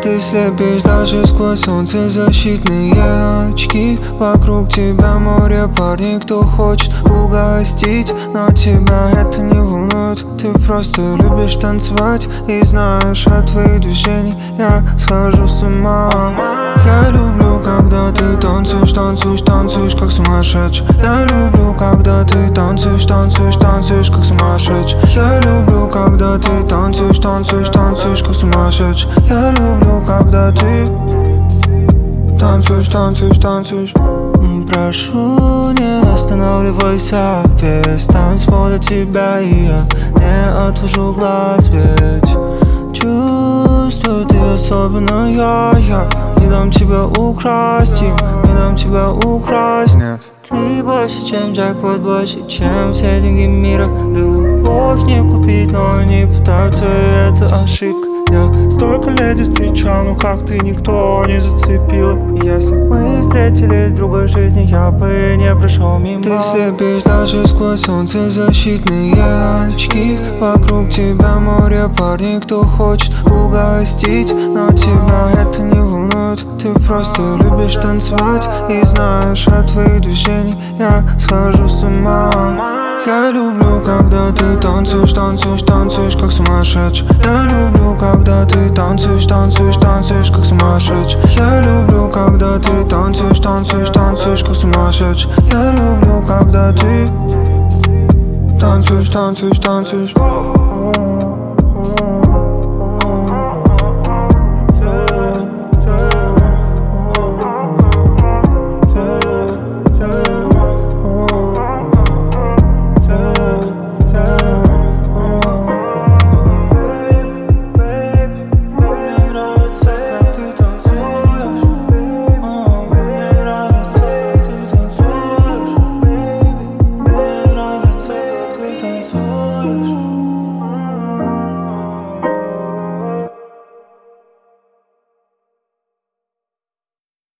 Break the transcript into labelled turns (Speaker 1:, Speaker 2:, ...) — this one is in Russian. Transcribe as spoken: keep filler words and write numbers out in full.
Speaker 1: Ты слепишь даже сквозь солнцезащитные очки. Вокруг тебя море парней, кто хочет угостить, но тебя это не волнует. Ты просто любишь танцевать и знаешь, от твоих движений я схожу с ума. Я люблю, когда ты танцуешь, танцуешь, танцуешь, как сумасшедший. Я люблю, когда ты танцуешь, танцуешь, танцуешь, как сумасшедший. Я люблю, когда ты танцуешь, танцуешь, танцуешь, как сумасшедший. Я люблю, когда ты танцуешь, танцуешь, танцуешь. Прошу, не останавливайся, весь танцпол для тебя, и я не отвожу глаз, ведь чувствую, ты особенная, я не дам тебя украсть, не дам тебя украсть, нет. Ты больше, чем джекпот, больше, чем все деньги мира. Любовь не купить, но они пытаются, и это ошибка. Я столько леди встречал, но как ты никто не зацепил. Если мы встретились в другой жизни, я бы не прошел мимо. Ты слепишь даже сквозь солнцезащитные очки. Вокруг тебя море парней, кто хочет угостить, но тебя это не волнует. Ты просто любишь танцевать и знаешь, от твоих движений я схожу с ума. Я люблю, когда ты танцуешь, танцуешь, танцуешь, как сумасшедший. Я люблю, когда ты танцуешь, танцуешь, танцуешь, как сумасшедший. Я люблю, когда ты танцуешь, танцуешь, танцуешь, как сумасшедший. Я люблю, когда ты танцуешь, танцуешь, танцуешь.